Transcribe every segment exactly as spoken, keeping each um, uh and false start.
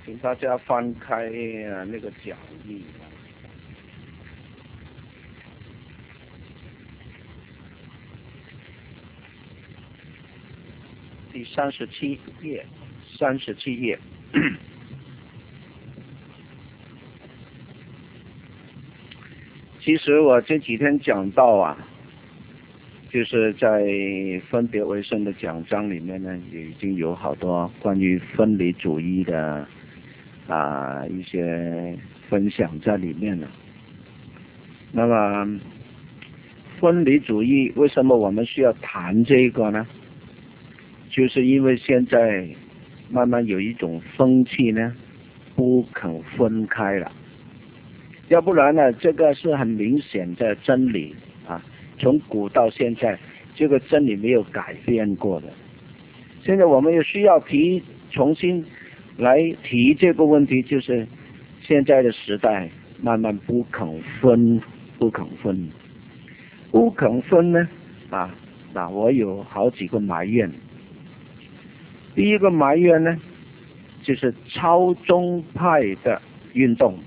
请大家翻开呃那个讲义，第三十七页，三十七页。其实我这几天讲到啊，就是在分别为圣的讲章里面呢，也已经有好多关于分离主义的啊一些分享在里面了。那么分离主义为什么我们需要谈这个呢？就是因为现在慢慢有一种风气呢，不肯分开了。要不然呢，这个是很明显的真理啊，从古到现在，这个真理没有改变过的。现在我们也需要提，重新来提这个问题，就是现在的时代慢慢不肯分，不肯分，不肯分呢啊，那我有好几个埋怨。第一个埋怨呢，就是超宗派的运动。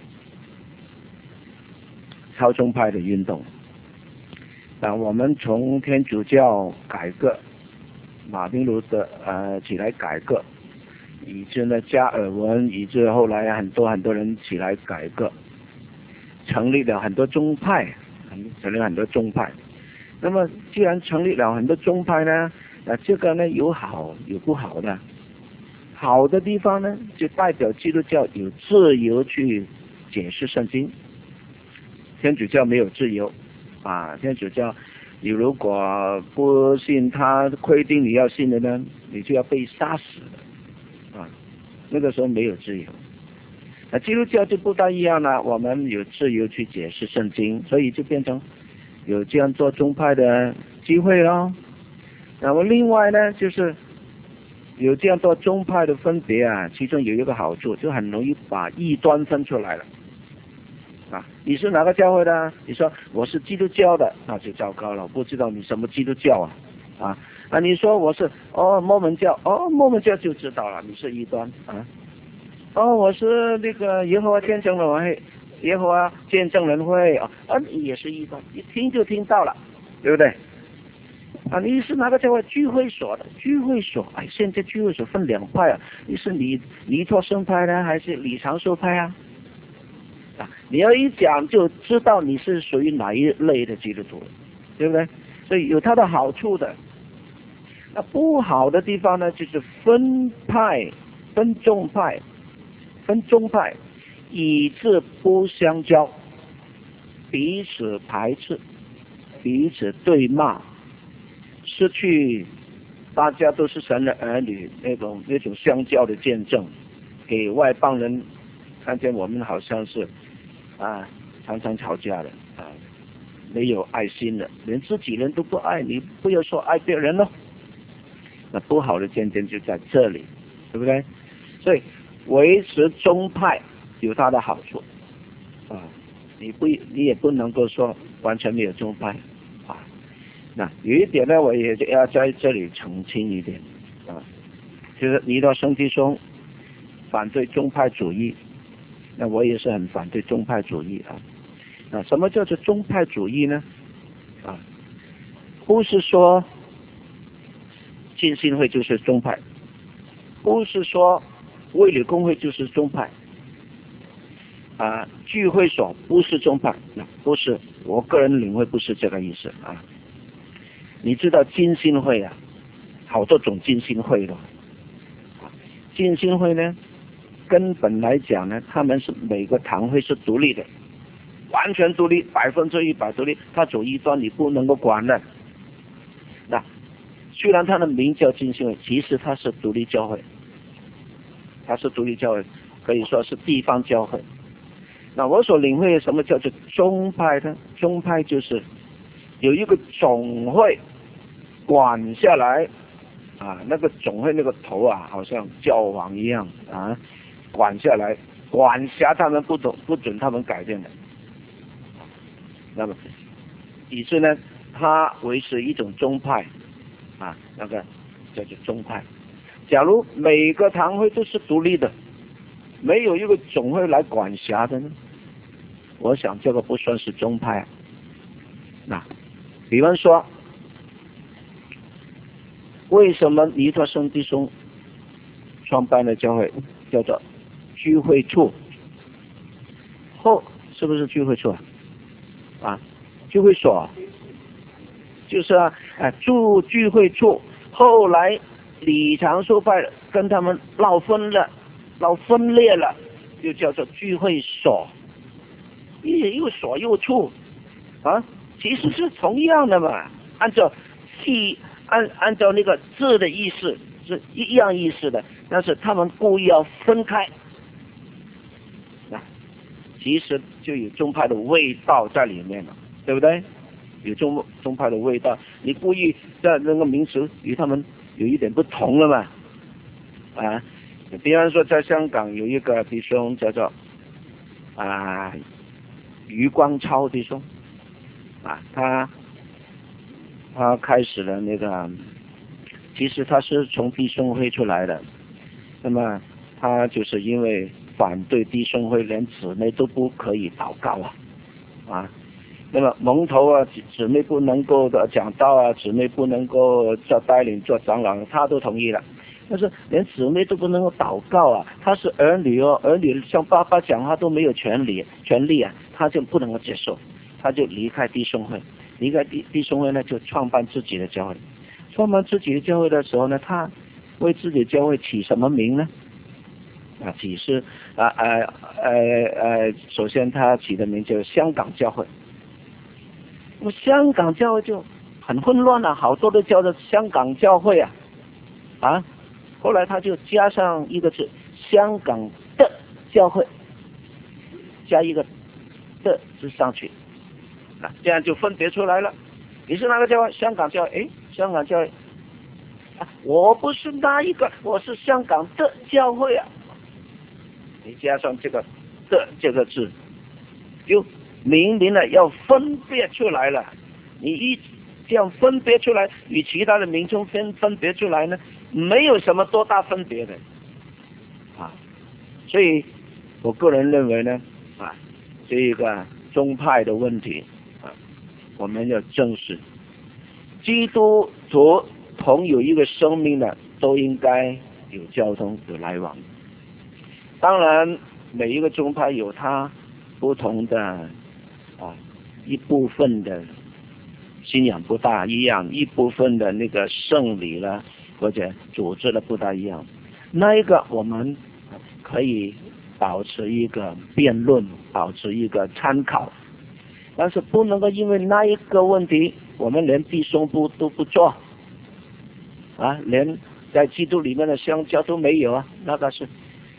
超宗派的运动，那我们从天主教改革，马丁路德呃起来改革，以致呢加尔文，以致后来很多很多人起来改革，成立了很多宗派，成立了很多宗派。那么既然成立了很多宗派呢，那这个呢有好有不好的。好的地方呢，就代表基督教有自由去解释圣经。天主教没有自由啊！天主教，你如果不信他规定你要信的呢，你就要被杀死的啊！那个时候没有自由。那基督教就不大一样了，我们有自由去解释圣经，所以就变成有这样做宗派的机会咯。那么另外呢，就是有这样做宗派的分别啊，其中有一个好处，就很容易把异端分出来了。啊，你是哪个教会的？你说我是基督教的，那就糟糕了，我不知道你什么基督教啊？啊，啊，你说我是哦摩门教，哦摩门教就知道了，你是异端啊。哦，我是那个耶和华见证人会，耶和华见证人会啊，啊你也是异端，一听就听到了，对不对？啊，你是哪个教会？聚会所的，聚会所，哎，现在聚会所分两派啊，你是尼尼托生派呢，还是李长寿派啊？啊，你要一讲就知道你是属于哪一类的基督徒，对不对？所以有它的好处的。那不好的地方呢，就是分派、分宗派、分宗派，以致不相交，彼此排斥，彼此对骂，失去大家都是神的儿女那种那种相交的见证，给外邦人看见我们好像是啊常常吵架的啊，没有爱心的，连自己人都不爱，你不要说爱别人了。那不好的见证就在这里，对不对？所以维持宗派有它的好处啊，你不你也不能够说完全没有宗派啊。那有一点呢，我也要在这里澄清一点啊，就是尼托生弟兄反对宗派主义，那我也是很反对宗派主义啊。那什么叫做宗派主义呢？啊，不是说浸信会就是宗派，不是说卫理公会就是宗派，啊，聚会所不是宗派，那不是，我个人领会不是这个意思啊。你知道浸信会啊，好多种浸信会的，浸信会呢，根本来讲呢，他们是每个堂会是独立的，完全独立，百分之一百独立，他走异端你不能够管的。那虽然它的名叫浸信会，其实它是独立教会，它是独立教会，可以说是地方教会。那我所领会的什么叫做宗派呢？宗派就是有一个总会管下来啊，那个总会那个头啊，好像教皇一样啊，管下来，管辖他们不准不准他们改变的。那么，于是呢，他维持一种宗派。啊，那个叫做宗派。假如每个堂会都是独立的， 没有一个总会来管辖的呢？我想这个不算是宗派。那比方说，为什么尼托生弟兄创办的教会叫做聚会处？后是不是聚会处啊？啊，聚会所，就是啊，啊住聚会处。后来李长寿派跟他们闹分了，闹分裂了，就叫做聚会所。又所又处啊，其实是同样的嘛，按照系按按照那个字的意思是一样意思的，但是他们故意要分开。其实就有宗派的味道在里面了，对不对？有宗宗派的味道，你故意在那个名词与他们有一点不同了嘛？啊，比方说在香港有一个弟兄叫做啊余光超弟兄，啊，他他开始了那个，其实他是从弟兄会出来的，那么他就是因为反对弟兄会，连姊妹都不可以祷告啊，啊，那么蒙头啊，姊妹不能够的讲道啊，姊妹不能够做带领做长老，他都同意了。但是连姊妹都不能够祷告啊，他是儿女哦，儿女向爸爸讲话都没有权利，权利啊，他就不能够接受，他就离开弟兄会，离开弟弟兄会呢，就创办自己的教会。创办自己的教会的时候呢，他为自己的教会起什么名呢？啊，起是啊呃呃呃，首先他起的名叫香港教会。那么香港教会就很混乱了，好多都叫做香港教会啊，啊，后来他就加上一个字，香港的教会，加一个的字上去，啊，这样就分别出来了。你是哪个教会？香港教会，哎，香港教会，啊，我不是那一个，我是香港的教会啊。你加上这个的这个字，就明明了要分别出来了。你一这样分别出来，与其他的名称分分别出来呢，没有什么多大分别的啊。所以我个人认为呢，啊，这一个宗派的问题啊，我们要正视。基督徒同有一个生命呢，都应该有交通有来往。当然，每一个宗派有它不同的啊一部分的信仰不大一样，一部分的那个圣礼了或者组织的不大一样。那一个我们可以保持一个辩论，保持一个参考，但是不能够因为那一个问题，我们连弟兄部都不做啊，连在基督里面的相交都没有啊，那个是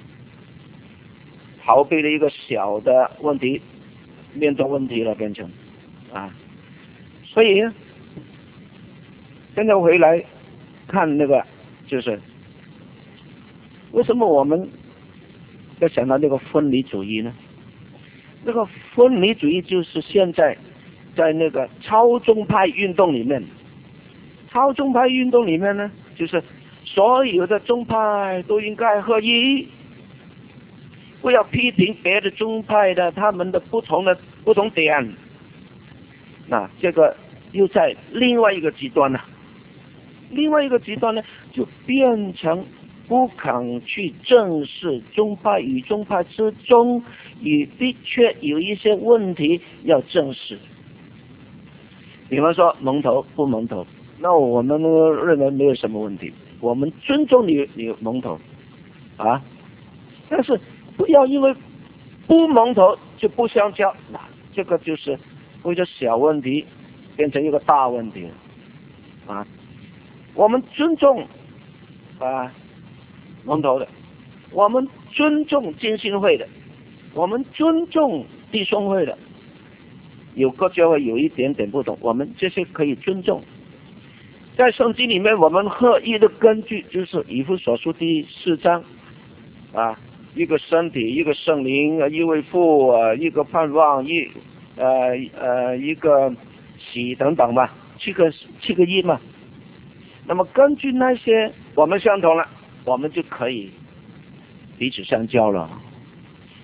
逃避了一个小的问题，面对问题了变成啊，所以现在回来看那个，就是为什么我们要想到那个分离主义呢？那个分离主义就是现在在那个超宗派运动里面，超宗派运动里面呢，就是所有的宗派都应该合一。不要批评别的宗派的他们的不同的不同点，那这个又在另外一个极端了。另外一个极端呢，就变成不肯去正视宗派与宗派之中，也的确有一些问题要正视。比方说蒙头不蒙头，那我们认为没有什么问题，我们尊重你你蒙头啊，但是不要因为不蒙头就不相交，那这个就是为了小问题变成一个大问题啊。我们尊重啊蒙头的，我们尊重浸信会的，我们尊重弟兄会的，有个教会有一点点不同，我们这些可以尊重。在圣经里面，我们合一的根据就是以弗所书第四章啊。一个身体，一个圣灵，一位父，呃，一个盼望，一呃呃一个喜等等吧，七个七个一嘛。那么根据那些我们相同了，我们就可以彼此相交了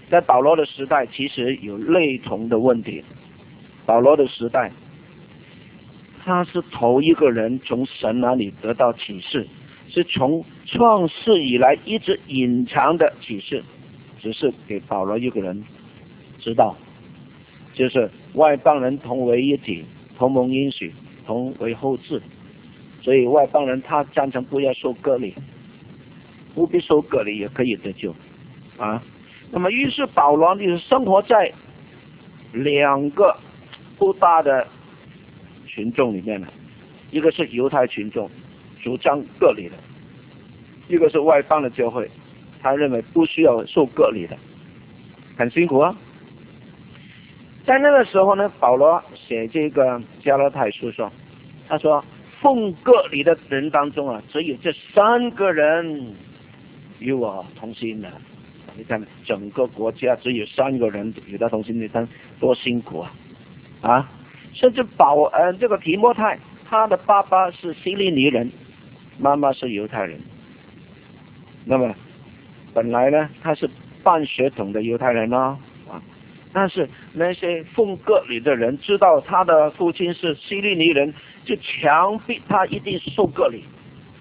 在保罗的时代其实有类同的问题。保罗的时代，他是头一个人从神那里得到启示，是从创世以来一直隐藏的启示，只是给保罗一个人知道，就是外邦人同为一体，同蒙应许，同为后嗣。所以外邦人他赞成不要受割礼，不必受割礼也可以得救啊。那么于是保罗就是生活在两个不大的群众里面了，一个是犹太群众主张割礼的，一个是外邦的教会，他认为不需要受割礼的，很辛苦啊。在那个时候呢，保罗写这个加拉太书说，他说奉割礼的人当中啊，只有这三个人与我同心的。你看整个国家只有三个人与他同心，你看多辛苦啊！啊，甚至保呃这个提摩太，他的爸爸是希利尼人，妈妈是犹太人。那么本来呢，他是半血统的犹太人哦，啊，但是那些奉割礼的人知道他的父亲是希利尼人，就强逼他一定受割礼。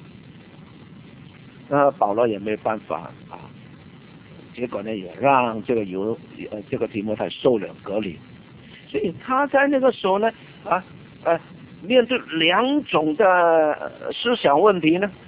那保罗也没有办法啊。结果呢，也让这个犹呃这个提摩太受了割礼，所以他在那个时候呢，啊呃面对两种的思想问题呢，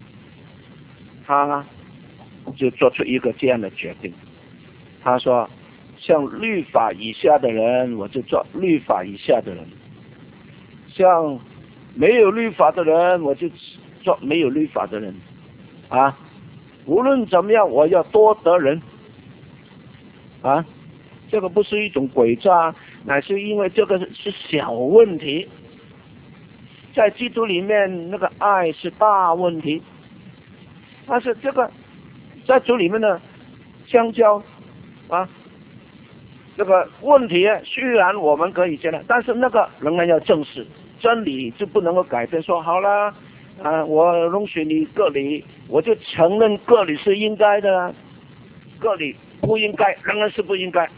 他就做出一个这样的决定。他说，像律法以下的人，我就做律法以下的人；像没有律法的人，我就做没有律法的人。啊。无论怎么样，我要多得人啊！这个不是一种诡诈，乃是因为这个是小问题，在基督里面那个爱是大问题。但是这个在主里面的相交啊，这个问题虽然我们可以接纳，但是那个仍然要正视，真理就不能够改变。说好了。啊，我容许你割礼，我就承认割礼是应该的，割礼不应该，仍然是不应该，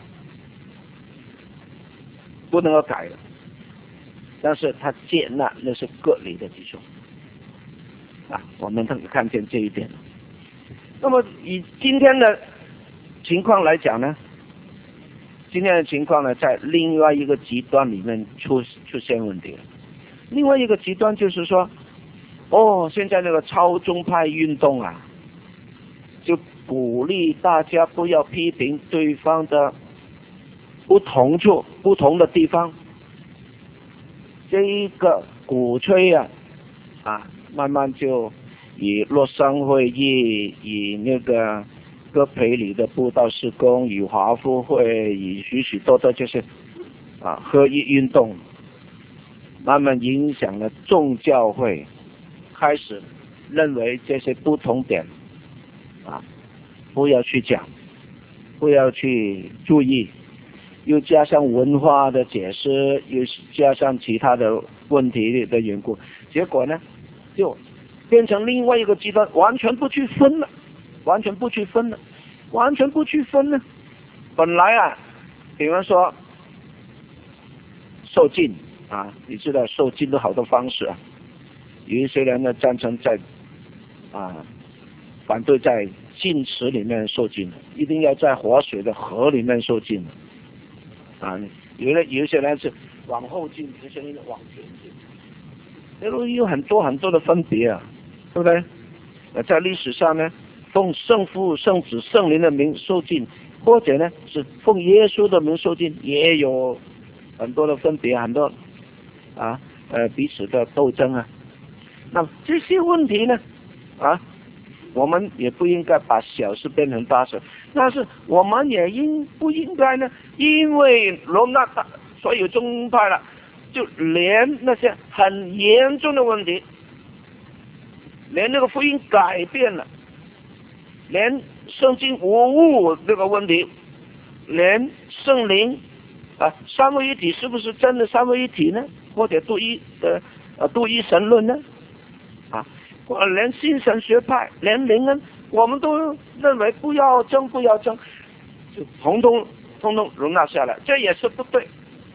不能够改的。但是他接纳那是割礼的基础啊，我们能看见这一点。那么以今天的情况来讲呢，今天的情况呢，在另外一个极端里面出出现问题了。另外一个极端就是说。哦，现在那个超宗派运动啊，就鼓励大家不要批评对方的不同处、不同的地方。这一个鼓吹啊，啊，慢慢就以洛桑会议、以那个戈培里的布道事工、以华夫会、以许许多多就是啊合一运动，慢慢影响了众教会。开始认为这些不同点啊，不要去讲，不要去注意，又加上文化的解释，又加上其他的问题的缘故，结果呢，就变成另外一个极端，完全不去分了，完全不去分了，完全不去分了。本来啊，比方说受浸啊，你知道受浸的好多方式啊。有一些人呢赞成在啊反对在浸池里面受浸，一定要在活水的河里面受浸啊。有的有一些人是往后浸，有些人往前浸，这都有很多很多的分别啊，对不对？在历史上呢，奉圣父、圣子、圣灵的名受浸，或者呢是奉耶稣的名受浸，也有很多的分别，很多啊呃彼此的斗争啊。那这些问题呢，啊，我们也不应该把小事变成大事，但是我们也应不应该呢？因为容纳大所有宗派了，就连那些很严重的问题，连那个福音改变了，连圣经无误这个问题，连圣灵啊三位一体是不是真的三位一体呢？或者独一呃呃独一神论呢？啊，连新神学派，连灵恩，我们都认为不要争，不要争。 就统统统统容纳下来，这也是不对。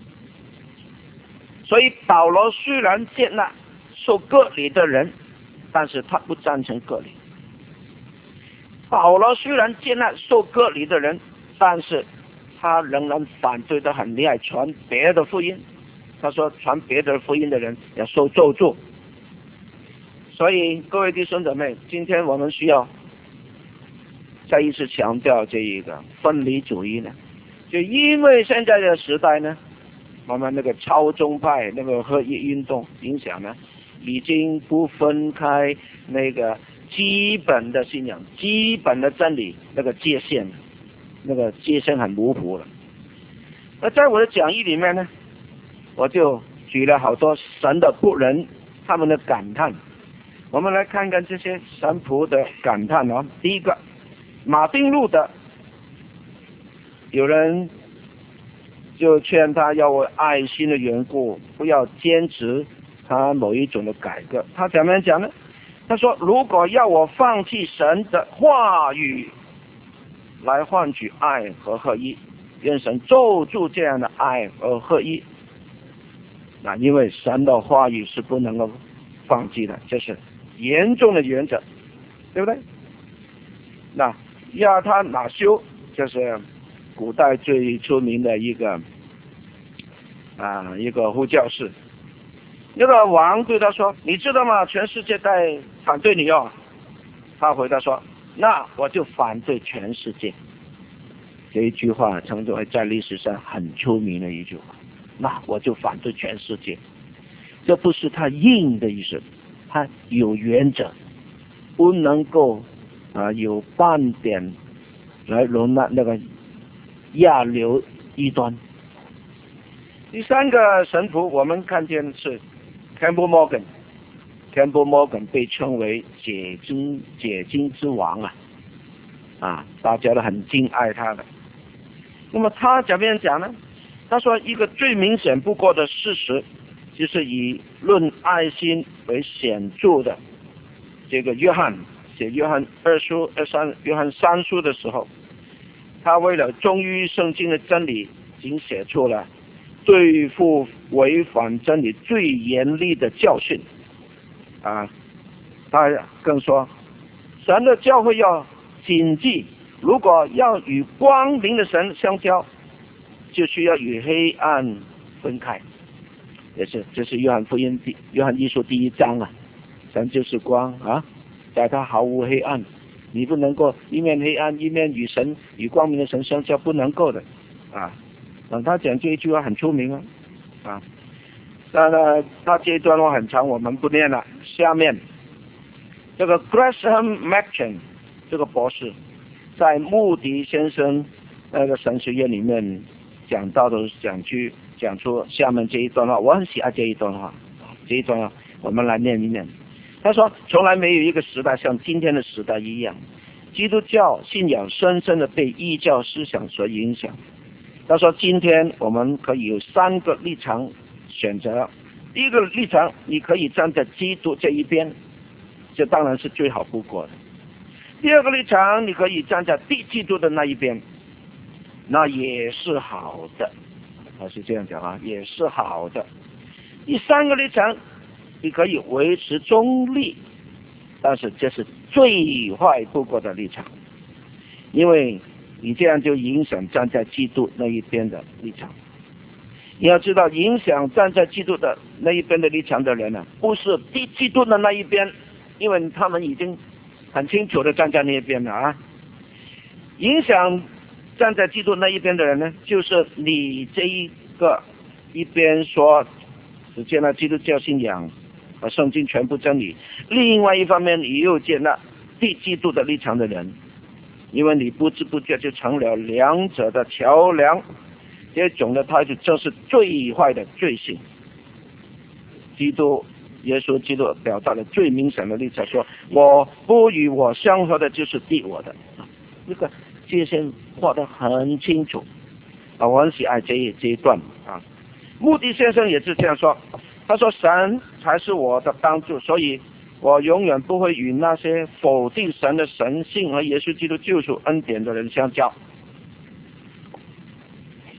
所以保罗虽然接纳受割礼的人，但是他不赞成割礼。保罗虽然接纳受割礼的人，但是他仍然反对的很厉害，传别的福音。他说传别的福音的人要受咒诅。所以各位弟兄姊妹，今天我们需要再一次强调这一个分离主义呢，就因为现在的时代呢，我们那个超宗派那个合一运动影响呢，已经不分开那个基本的信仰、基本的真理那个界限，那个界限很模糊了。那在我的讲义里面呢，我就举了好多神的仆人他们的感叹。我们来看看这些神仆的感叹啊。第一个，马丁路德，有人就劝他要为爱心的缘故，不要坚持他某一种的改革。他怎么样讲呢？他说，如果要我放弃神的话语来换取爱和合一，愿神咒诅这样的爱和合一。那因为神的话语是不能够放弃的，这是严重的原则，对不对？那亚他那修就是古代最出名的一个啊一个护教士。那个王对他说：“你知道吗？全世界在反对你哦。”他回答说：“那我就反对全世界。”这一句话称之为在历史上很出名的一句话。那我就反对全世界，这不是他硬的意思，他有原则，不能够啊有半点来容纳那个亚流异端。第三个神父我们看见是 Campbell Morgan，Campbell Morgan 被称为解经解经之王啊，啊，大家都很敬爱他的。那么他怎么样讲呢？他说一个最明显不过的事实，就是以论爱心为显著的这个约翰写约翰二书、二三、约翰三书的时候，他为了忠于圣经的真理，已经写出了对付违反真理最严厉的教训啊。他更说，神的教会要谨记，如果要与光明的神相交，就需要与黑暗分开。也是，这是约翰福音第约翰一书第一章啊，神就是光啊，在他毫无黑暗，你不能够一面黑暗一面与神与光明的神相交，不能够的啊。等他讲这一句话很出名啊啊。当然他这一段话很长，我们不念了。下面这个 Gresham Machen 这个博士在穆迪先生那个神学院里面讲到的讲去讲出下面这一段话，我很喜爱这一段话。这一段话我们来念一念。他说，从来没有一个时代像今天的时代一样，基督教信仰深深的被异教思想所影响。他说，今天我们可以有三个立场选择。第一个立场，你可以站在基督这一边，这当然是最好不过的。第二个立场，你可以站在敌基督的那一边，那也是好的，他是这样讲啊，也是好的。第三个立场，你可以维持中立，但是这是最坏不过的立场，因为你这样就影响站在基督那一边的立场。你要知道，影响站在基督的那一边的立场的人呢、啊，不是敌基督的那一边，因为他们已经很清楚的站在那一边了啊。影响站在基督那一边的人呢，就是你这一个一边说只接纳基督教信仰和圣经全部真理，另外一方面你又接纳敌基督的立场的人，因为你不知不觉就成了两者的桥梁。这种的态度正是最坏的罪行。基督耶稣基督表达了最明显的立场，说我不与我相合的就是敌我的，这个界限画得很清楚啊，我很喜爱这一这一段啊。穆迪先生也是这样说，他说神才是我的帮助，所以我永远不会与那些否定神的神性和耶稣基督救赎恩典的人相交。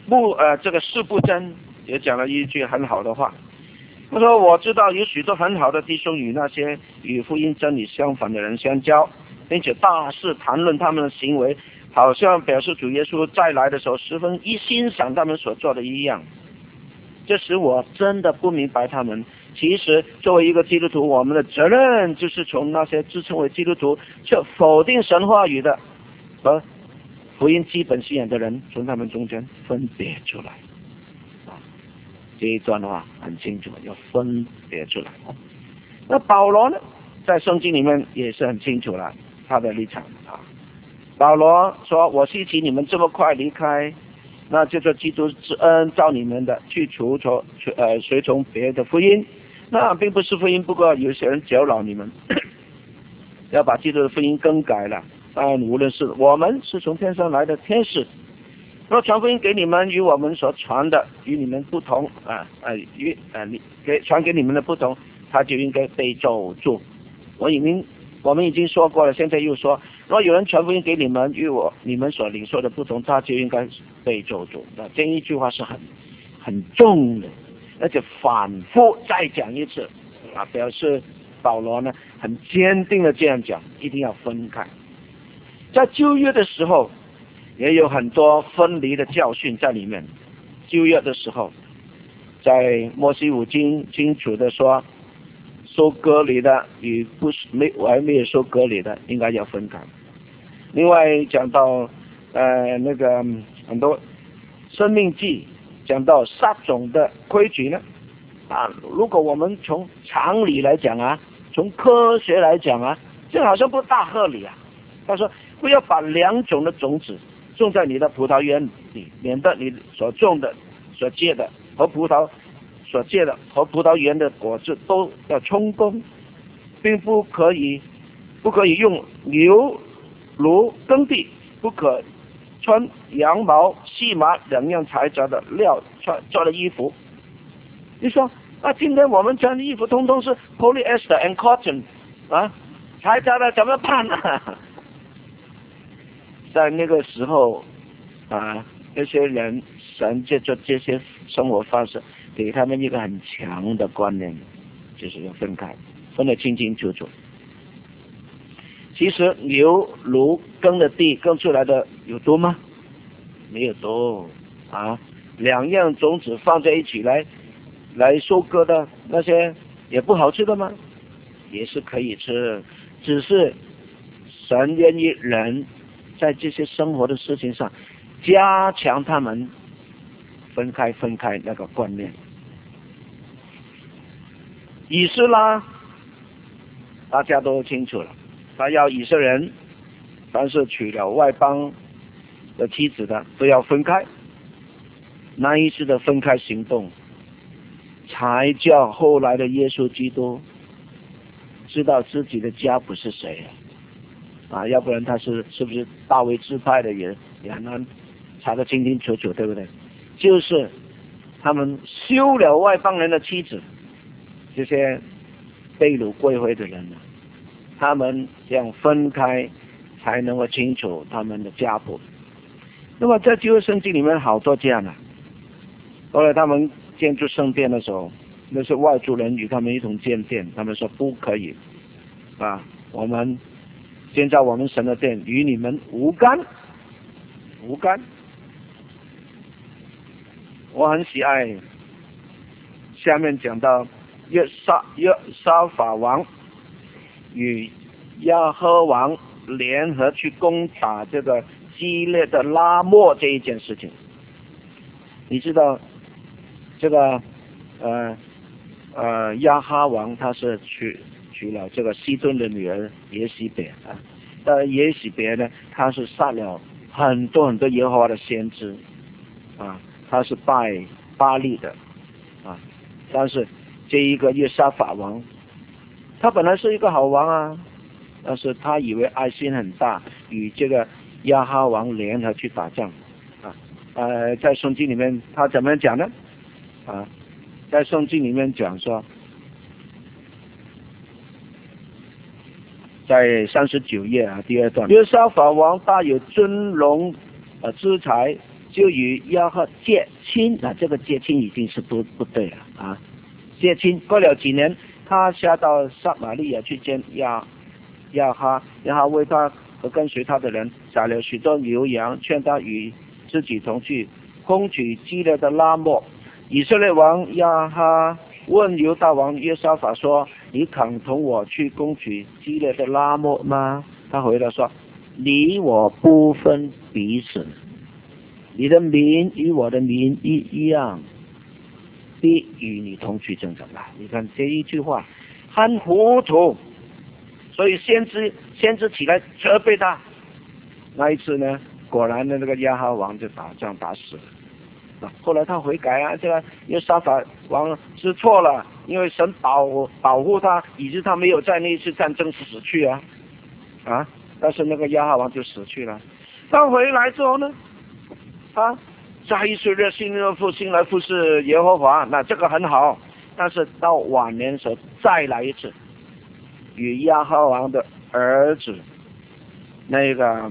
不呃这个事不真也讲了一句很好的话，他说我知道有许多很好的弟兄与那些与福音真理相反的人相交，并且大肆谈论他们的行为，好像表示主耶稣再来的时候十分一欣赏他们所做的一样。这时我真的不明白他们。其实作为一个基督徒，我们的责任就是从那些自称为基督徒却否定神话语的和福音基本信仰的人，从他们中间分别出来。啊，这一段的话很清楚，要分别出来。那保罗呢，在圣经里面也是很清楚了他的立场啊。保罗说：“我希奇你们这么快离开，那就做基督之恩照你们的去除从呃随从别的福音，那并不是福音，不过有些人搅扰你们，要把基督的福音更改了。当然，无论是我们是从天上来的天使，若传福音给你们与我们所传的与你们不同啊啊与啊你给传给你们的不同，他就应该被咒诅。我已经我们已经说过了，现在又说，若有人传福音给你们与我你们所领受的不同，他就应该被咒诅。那这一句话是很很重的，而且反复再讲一次啊，表示保罗呢很坚定的这样讲，一定要分开。在旧约的时候也有很多分离的教训在里面。旧约的时候，在摩西五经清楚的说，受割礼的与不是没还没有受割礼的应该要分开。另外讲到呃那个很多生命记讲到撒种的规矩呢啊，如果我们从常理来讲啊，从科学来讲啊，这好像不大合理啊。他说不要把两种的种子种在你的葡萄园里，免得你所种的所结的和葡萄所结的和葡萄园的果子都要充公，并不可以不可以用牛炉耕地，不可穿羊毛细麻两样材质的料穿做的衣服。你说啊，今天我们穿的衣服通通是 polyester and cotton 啊，材质的怎么办呢？在那个时候啊，那些人神借着这些生活方式给他们一个很强的观念，就是要分开，分得清清楚楚。其实牛炉耕的地耕出来的有多吗？没有多啊，两样种子放在一起来来收割的那些也不好吃的吗？也是可以吃，只是神愿意人在这些生活的事情上加强他们分开分开那个观念。以斯拉大家都清楚了，他要以色列人凡是娶了外邦的妻子的都要分开，那一次的分开行动才叫后来的耶稣基督知道自己的家不是谁啊，要不然他是是不是大卫支派的人也很难查得清清楚楚，对不对？就是他们休了外邦人的妻子，这些被掳归回的人呢，他们这样分开才能够清楚他们的家谱。那么在旧约圣经里面好多这样的，后来他们建筑圣殿的时候，那是外族人与他们一同建殿，他们说不可以啊，我们建造我们神的殿与你们无干无干。我很喜爱下面讲到约沙约沙法王与亚哈王联合去攻打这个激烈的拉末这一件事情。你知道这个呃呃亚哈王他是娶娶了这个西顿的女儿耶洗别啊，呃耶洗别呢，他是杀了很多很多耶和华的先知啊，他是拜巴力的啊，但是这一个约沙法王，他本来是一个好王啊，但是他以为爱心很大，与这个亚哈王联合去打仗啊。呃，在圣经里面他怎么样讲呢？啊，在圣经里面讲说，在三十九页啊第二段，约沙法王大有尊荣呃资财， 就与亚哈结亲，那这个结亲已经是不不对了啊。结亲过了几年，他下到撒玛利亚去见亚亚哈，亚哈为他和跟随他的人宰了许多牛羊，劝他与自己同去攻取基列的拉末。以色列王亚哈问犹大王约沙法说：“你肯同我去攻取基列的拉末吗？”他回答说：“你我不分彼此，你的民与我的民一一样，必与你同去征战。”你看这一句话很糊涂，所以先知先知起来责备他。那一次呢，果然的那个亚哈王就打仗打死了。后来他悔改啊，这个约沙法王知错了，因为神保保护他，以致他没有在那一次战争死去啊啊！但是那个亚哈王就死去了。他回来之后呢，啊，再一次热心的复兴来服侍耶和华，那这个很好。但是到晚年的时候再来一次，与亚哈王的儿子那个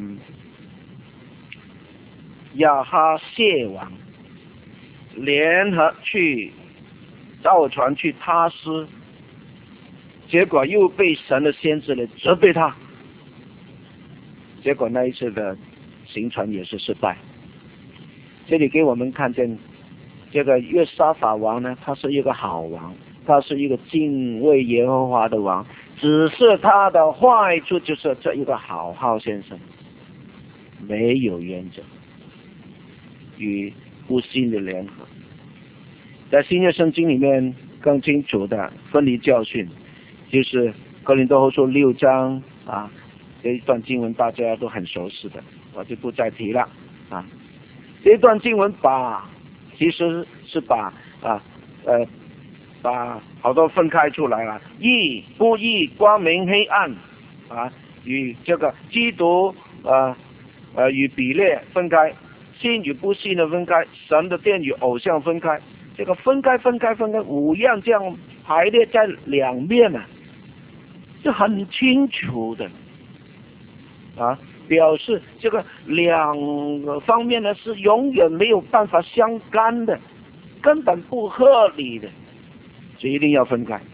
亚哈谢王联合去造船去他施，结果又被神的先知来责备他，结果那一次的行船也是失败。这里给我们看见这个约沙法王呢，他是一个好王，他是一个敬畏耶和华的王，只是他的坏处就是这一个好好先生没有原则，与不信的联合。在新约圣经里面更清楚的分离教训，就是哥林多后书六章啊，这一段经文大家都很熟悉的，我就不再提了啊。这一段经文把其实是把啊呃把好多分开出来了，义不义、光明黑暗啊，与这个基督呃呃与比列分开，信与不信的分开，神的殿与偶像分开，这个分开分开分开五样这样排列在两面啊，是很清楚的啊，表示这个两个方面呢是永远没有办法相干的，根本不合理的，所以一定要分开。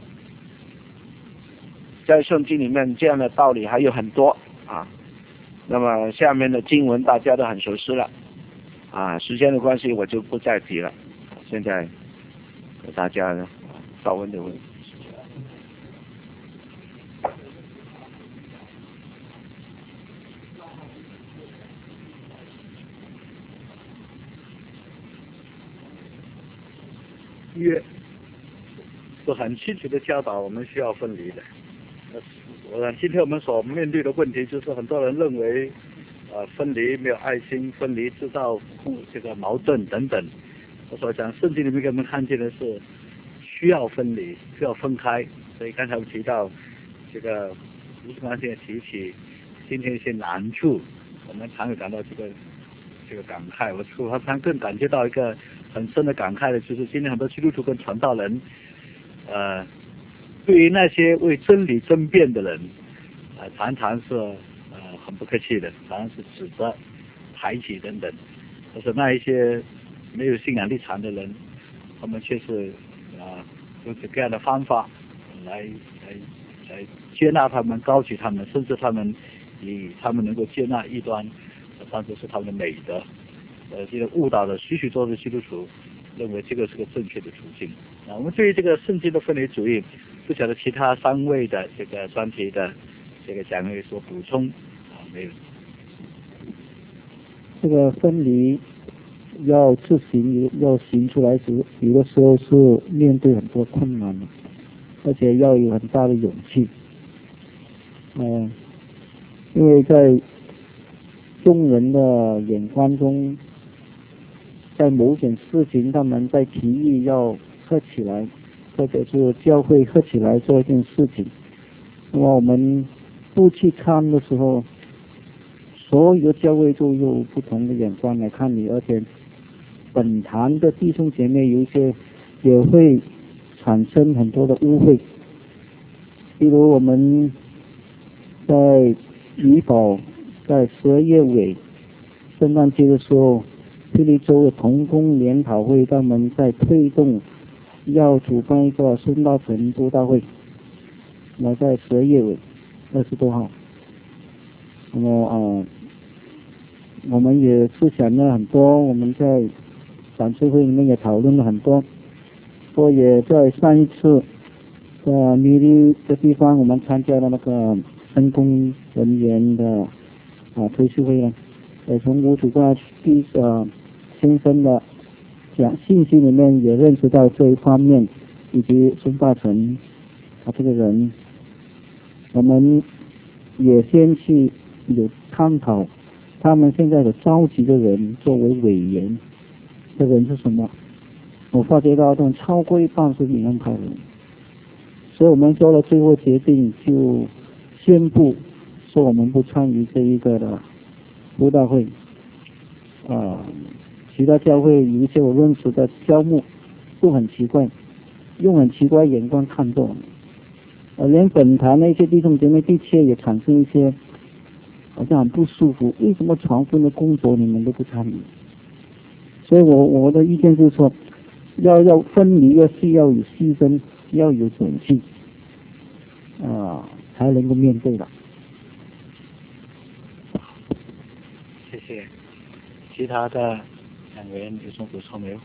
在圣经里面这样的道理还有很多啊。那么下面的经文大家都很熟悉了啊，时间的关系我就不再提了。现在给大家发问的问题。 约是很清楚的教导我们需要分离的。我想今天我们所面对的问题就是很多人认为呃分离没有爱心，分离制造这个矛盾等等。我所讲圣经里面给我们看见的是需要分离，需要分开。所以刚才我提到这个吴志刚先生提起今天一些难处，我们常有感到这个这个感慨。我我常更感觉到一个很深的感慨的，就是今天很多基督徒跟传道人，呃，对于那些为真理争辩的人，呃，常常是呃很不客气的，常常是指责、排挤等等。但是那一些没有信仰立场的人，他们却是啊、呃、用各样的方法来来来接纳他们、高举他们，甚至他们以他们能够接纳异端，当作是他们的美德。呃，这个误导了许许多多的基督徒，认为这个是个正确的途径。啊，我们对于这个圣经的分离主义，不晓得其他三位的这个专题的这个讲员所补充啊没有？ 这个分离要自行要行出来时，有的时候是面对很多困难的，而且要有很大的勇气。嗯、呃，因为在众人的眼光中，在某件事情他们在提议要合起来，或者是教会合起来做一件事情，那么我们不去看的时候，所有的教会都有不同的眼光来看你，而且本堂的弟兄姐妹有一些也会产生很多的误会。比如我们在怡保在十二月尾圣诞节的时候会霹雳州的同工研讨会，他们在推动要主办一个孙大成布道会，那在十二月尾二十多号。那么啊、呃，我们也是想了很多，我们在反对会里面也讨论了很多。我也在上一次在米利的地方，我们参加了那个分工人员的啊推事会呢，也从吴主管第呃先生的讲信息里面也认识到这一方面，以及孙大成他这个人，我们也先去有探讨他们现在的召集的人作为委员的人是什么。我发觉到他们超过一半是民安派人，所以我们做了最后决定，就宣布说我们不参与这一个的布道会。啊，其他教会有一些我认识的教牧都很奇怪，用很奇怪眼光看着我们，呃，连本堂那些弟兄姐妹的确也产生一些好像很不舒服，为什么传福音的工作你们都不参与？所以我我的意见就是说，要要分离，要是要有牺牲，要有勇气，啊，才能够面对的。 谢谢。其他的两位有什么补充没有？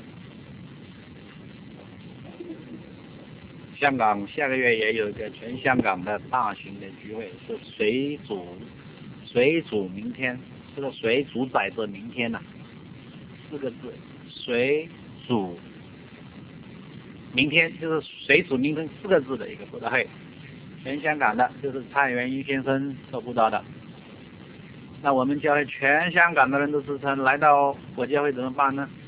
香港下个月也有一个全香港的大型的聚会，是谁主谁主明天，这个谁主宰着明天呐、啊？四个字，谁主明天，就是谁主明天四个字的一个布道会，全香港的，就是蔡元一先生做布道的。那我们教会全香港的人都支撑，来到我教会怎么办呢？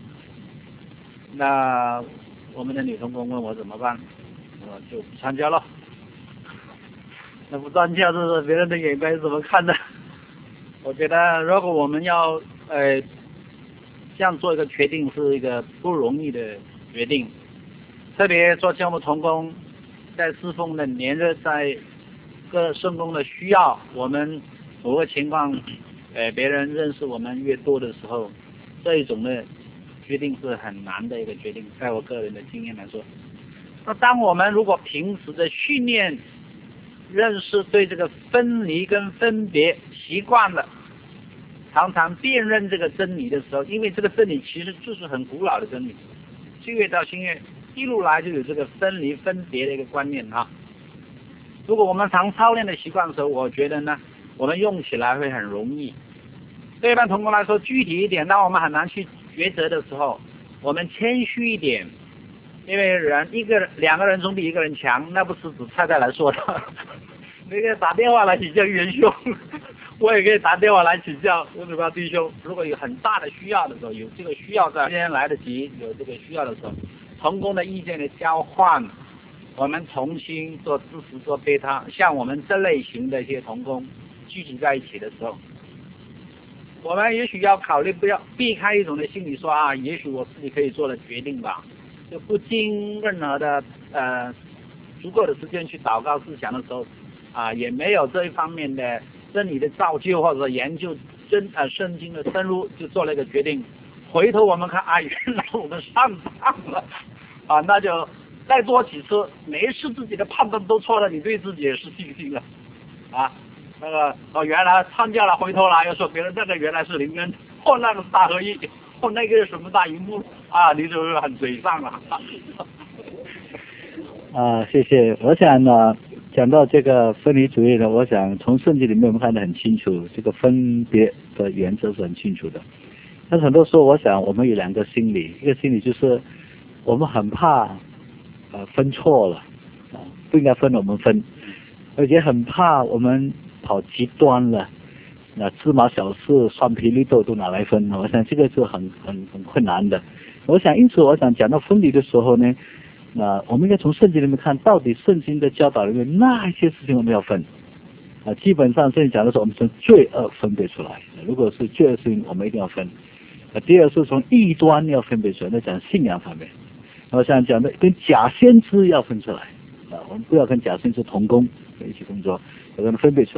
那我们的女同工问我怎么办，我就不参加了。那不参加就是别人的眼光是怎么看的？我觉得如果我们要呃这样做一个决定，是一个不容易的决定，特别做教牧同工，在侍奉的年日，在各圣工的需要，我们某个情况，呃，别人认识我们越多的时候，这一种的决定是很难的一个决定，在我个人的经验来说。那当我们如果平时的训练、认识对这个分离跟分别习惯了，常常辨认这个真理的时候，因为这个真理其实就是很古老的真理，旧约到新约一路来就有这个分离分别的一个观念啊。如果我们常操练的习惯的时候，我觉得呢，我们用起来会很容易。对一般同工来说，具体一点，当我们很难去抉择的时候，我们谦虚一点，因为人一个人两个人总比一个人强，那不是指太太来说的。你可以打电话来请教元兄，我也可以打电话来请教我主要弟兄。如果有很大的需要的时候，有这个需要在今天来得及，有这个需要的时候，同工的意见的交换，我们重新做支持做备胎，像我们这类型的一些同工聚集在一起的时候，我们也许要考虑不要避开一种的心理说啊，也许我自己可以做了决定吧，就不经任何的呃足够的时间去祷告思想的时候啊，也没有这一方面的真理的造就或者研究真呃圣经的深入，就做了一个决定。回头我们看啊，原来我们上当了啊，那就再做几次，没事自己的判断都错了，你对自己也是信心了啊。那个哦，原来参加了，回头来又说别人那个原来是灵恩，或那个是大合一，或那个是什么大荧幕啊，你就是很沮丧了。 啊，谢谢。我想呢，讲到这个分离主义呢，我想从圣经里面我们看得很清楚，这个分别的原则是很清楚的。但是很多时候，我想我们有两个心理，一个心理就是我们很怕呃分错了啊，不应该分我们分，而且很怕我们跑极端了，那芝麻小事、蒜皮绿豆都拿来分，我想这个是很很很困难的。我想，因此我想讲到分离的时候呢，那我们应该从圣经里面看，到底圣经的教导里面那一些事情我们要分啊。基本上圣经讲的时候，我们从罪恶分别出来，如果是罪恶事情，我们一定要分。啊，第二是从异端要分别出来，那讲信仰方面。我想讲的跟假先知要分出来啊，我们不要跟假先知同工一起工作，要跟他分别出来。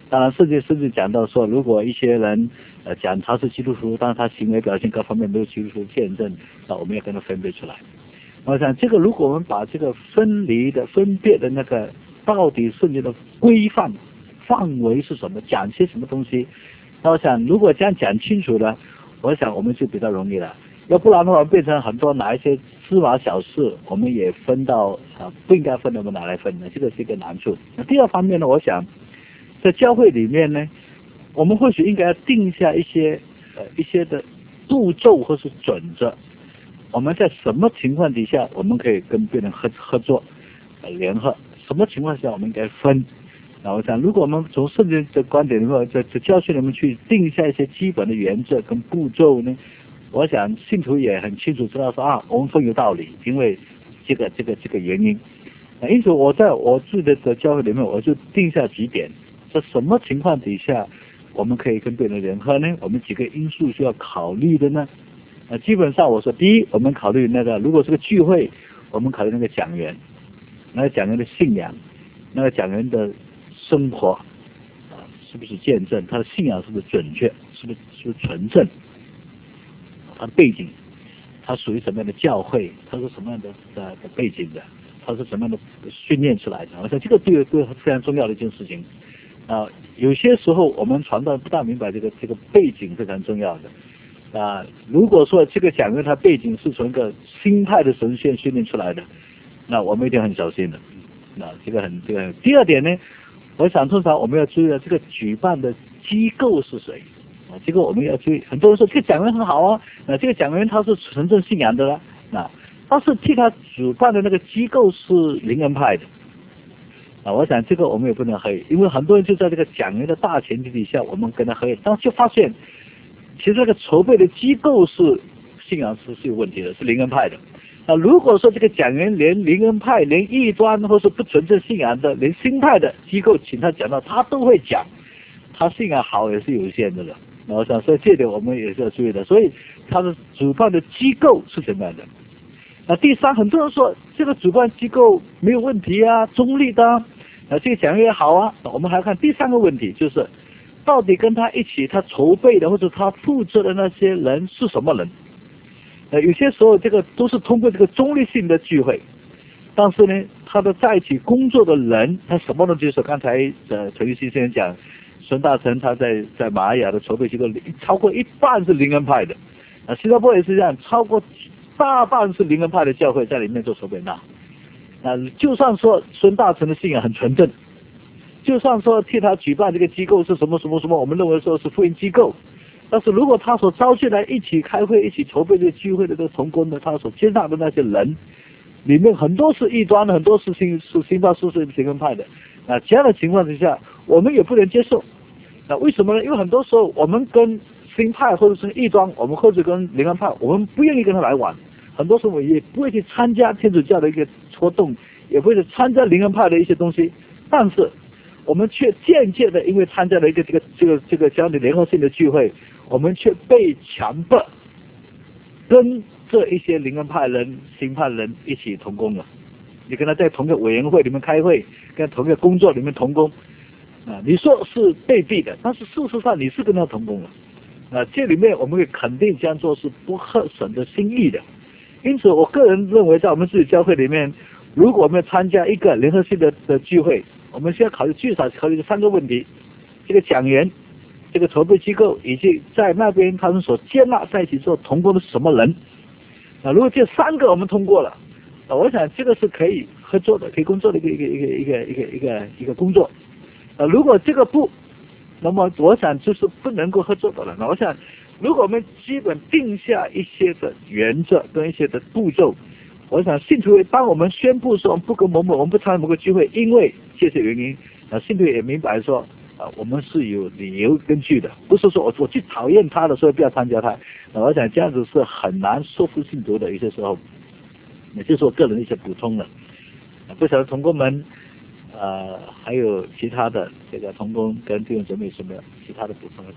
当然圣经甚至讲到说，如果一些人呃讲他是基督徒，但是他行为表现各方面没有基督徒的见证，那我们要跟他分别出来。我想这个如果我们把这个分离的分别的那个到底圣经的规范范围是什么，讲些什么东西，那我想如果这样讲清楚了，我想我们就比较容易了。要不然的话变成很多哪一些芝麻小事我们也分到啊不应该分的我们拿来分的，这个是一个难处。那第二方面呢，我想在教会里面呢，我们或许应该定下一些呃一些的步骤或是准则，我们在什么情况底下我们可以跟别人合合作呃联合，什么情况下我们应该分。那我想如果我们从圣经的观点里面在在教训里面去定下一些基本的原则跟步骤呢，我想信徒也很清楚知道说啊，我们分有道理，因为这个这个这个原因。啊，因此我在我自己的的教会里面，我就定下几点，在什么情况底下我们可以跟别人联合呢？我们几个因素需要考虑的呢？啊，基本上我说，第一，我们考虑那个，如果是个聚会，我们考虑那个讲员，那个讲员的信仰，那个讲员的生活啊，是不是见证？他的信仰是不是准确？是不是是不是纯正？他的背景，他属于什么样的教会？他是什么样的呃的背景的？他是什么样的训练出来的？我想这个对对非常重要的一件事情啊。有些时候我们传道不大明白这个这个背景非常重要的啊。如果说这个讲员他背景是从一个新派的神学训练出来的，那我们一定很小心的。那这个很这个。第二点呢，我想通常我们要注意的这个举办的机构是谁啊？这个我们要注意。很多人说这个讲员很好啊，那这个讲员他是纯正信仰的啦，那但是替他主办的那个机构是灵恩派的啊。我想这个我们也不能黑，因为很多人就在这个讲员的大前提底下，我们跟他黑，但是就发现其实这个筹备的机构是信仰是是有问题的，是灵恩派的。那如果说这个讲员连灵恩派、连异端或是不纯正信仰的、连新派的机构请他讲到，他都会讲，他信仰好也是有限的了。那我想，所以这点我们也是要注意的。所以他的主办的机构是什么样的？那第三，很多人说这个主办机构没有问题啊，中立的啊，啊这个讲员也好啊。我们还要看第三个问题，就是到底跟他一起他筹备的或者他负责的那些人是什么人？呃，有些时候这个都是通过这个中立性的聚会，但是呢，他的在一起工作的人，他什么呢？就是刚才呃陈玉新先生讲，孙大成他在在玛雅的筹备机构里，超过一半是灵恩派的，啊，新加坡也是这样，超过大半是灵恩派的教会在里面做筹备。那啊，就算说孙大成的信仰很纯正，就算说替他举办这个机构是什么什么什么，我们认为说是福音机构。但是如果他所招进来一起开会、一起筹备这个聚会的这个同工呢，他所接纳的那些人，里面很多是异端的，很多是新是新派、是是灵恩派的。那这样的情况之下，我们也不能接受。那为什么呢？因为很多时候我们跟新派或者是异端，我们或者跟灵恩派，我们不愿意跟他来往。很多时候我也不会去参加天主教的一个活动，也不会去参加灵恩派的一些东西，但是我们却间接的因为参加了一个这个这个这个这样的联合性的聚会，我们却被强迫跟这一些灵恩派人、新派人一起同工了。你跟他在同一个委员会里面开会，跟同一个工作里面同工啊，你说是被逼的，但是事实上你是跟他同工了啊。这里面我们会肯定这样做是不合神的心意的。因此，我个人认为，在我们自己教会里面，如果我们参加一个联合性的的聚会，我们需要考虑最少考虑三个问题：这个讲员、这个筹备机构以及在那边他们所接纳在一起做同工的是什么人。啊，如果这三个我们通过了，啊，我想这个是可以合作的，可以工作的一个一个一个一个一个一个一个工作。啊，如果这个不，那么我想就是不能够合作的了。那我想，如果我们基本定下一些的原则跟一些的步骤，我想信徒当我们宣布说我们不跟某某，我们不参加某个聚会，因为这些原因，啊，信徒也明白说，啊，我们是有理由根据的，不是说我我去讨厌他的，所以不要参加他。啊，我想这样子是很难说服信徒的，有些时候，也就是我个人的一些补充了。啊，不晓得同工们，呃，还有其他的这个同工跟弟兄姊妹有什么其他的补充？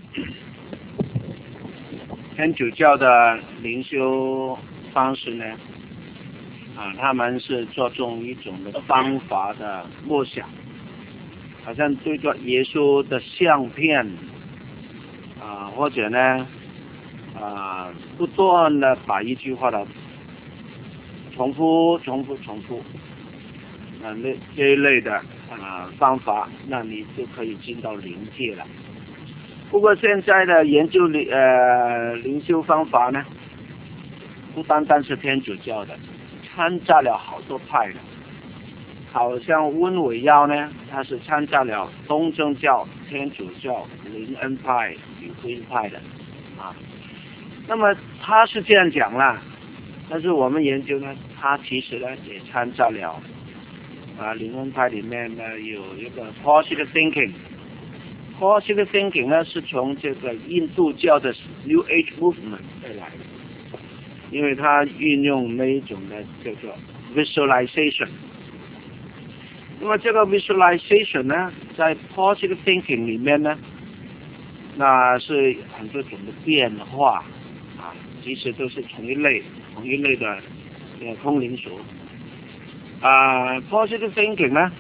天主教的灵修方式呢，啊，他们是着重一种的方法的默想， 好像对着耶稣的相片啊、或者呢啊、不断的把一句话的重复重复重复啊那这一类的啊方法，那你就可以进到灵界了。不过现在的研究灵呃灵修方法呢，不单单是天主教的，参加了好多派的。好像温伟耀呢，他是参加了东正教、天主教、灵恩派与福音派的啊。那么他是这样讲啦，但是我们研究呢，他其实呢也参加了啊灵恩派里面呢有一个 positive thinking。positive thinking 呢是从这个印度教的 New Age movement 带来的，因为它运用那一种的叫做 visualization。那么这个 visualization 呢，在 positive thinking 里面呢，那是很多种的变化啊，其实都是同一类同一类的呃通灵术啊。positive thinking 呢，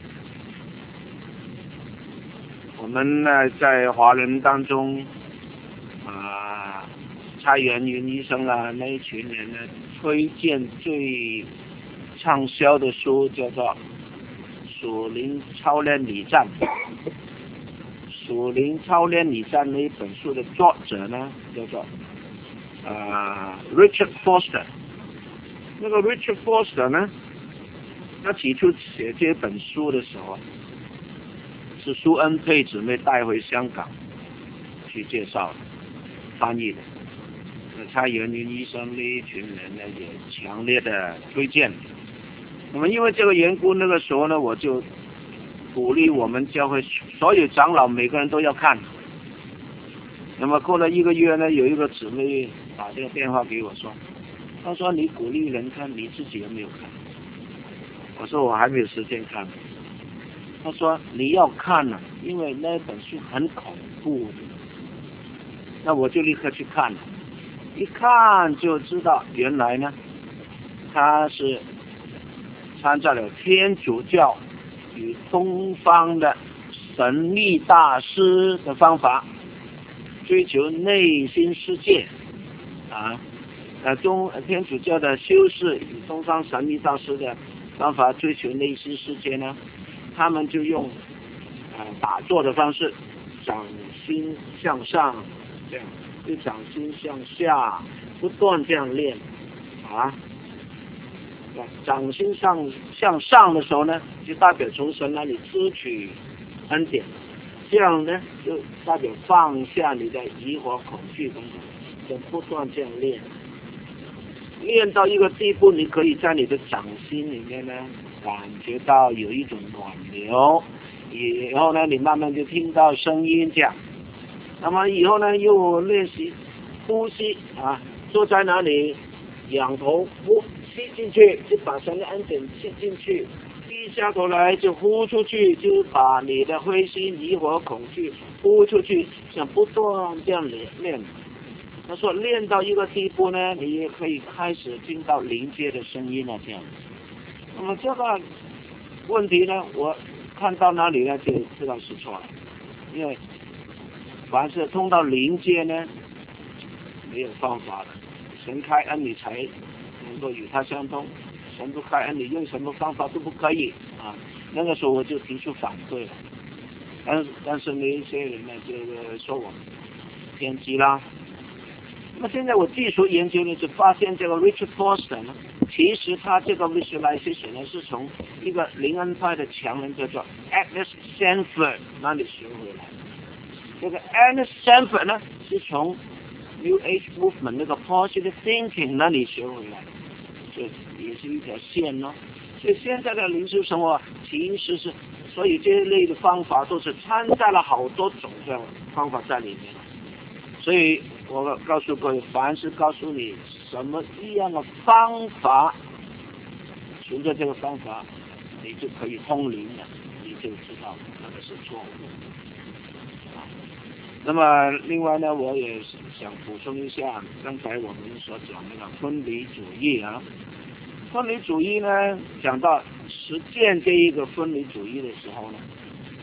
我们呢在华人当中啊，蔡元云医生啊那一群人呢，推荐最畅销的书叫做属灵操练礼赞，属灵操练礼赞那一本书的作者呢，叫做啊、呃、Richard Foster。那个 Richard Foster 呢，他起初写这本书的时候，是苏恩佩姊妹带回香港去介绍的、翻译的。那蔡元云医生那一群人呢，也强烈的推荐。那么因为这个缘故，那个时候呢，我就鼓励我们教会所有长老每个人都要看。那么过了一个月呢，有一个姊妹打这个电话给我说，他说你鼓励人看，你自己有没有看？我说我还没有时间看。他说你要看了、啊，因为那本书很恐怖的。那我就立刻去看了，一看就知道原来呢，他是参照了天主教与东方的神秘大师的方法，追求内心世界啊。呃，中天主教的修士与东方神秘大师的方法追求内心世界呢，他们就用呃打坐的方式，掌心向上，这样就掌心向下，不断这样练啊。掌心上向上的时候呢，就代表从神那里支取恩典，这样呢就代表放下你的疑惑、恐惧等等，就不断这样练，练到一个地步，你可以在你的掌心里面呢感觉到有一种暖流，以后呢你慢慢就听到声音这样。那么以后呢又练习呼吸啊，坐在那里仰头呼吸进去，就把神的恩典吸进去，低下头来就呼出去，就把你的灰心疑惑恐惧呼出去，想不断这样练。他说练到一个地步呢，你也可以开始听到灵界的声音了这样。那么这个问题呢，我看到那里呢就知道是错了，因为凡是通到灵界呢没有方法的，神开恩你才能够与他相通，神不开恩你用什么方法都不可以啊。那个时候我就提出反对了，但是但是那一些人呢就说我偏激啦。那么现在我技术研究呢，就发现这个 Richard Foster 呢，其实他这个 visualization 呢是从一个灵恩派的强人叫做 Agnes Sanford 那里学回来的。这个 Agnes Sanford 呢是从 New Age Movement 那个 Positive Thinking 那里学回来的，这也是一条线咯。所以现在的灵修生活其实是，所以这一类的方法都是掺杂了好多种的方法在里面。所以我告诉各位，凡是告诉你什么一样的方法，循着这个方法，你就可以通灵了，你就知道那个是错误的。那么另外呢，我也想补充一下刚才我们所讲那个分离主义啊。分离主义呢，讲到实践这一个分离主义的时候呢，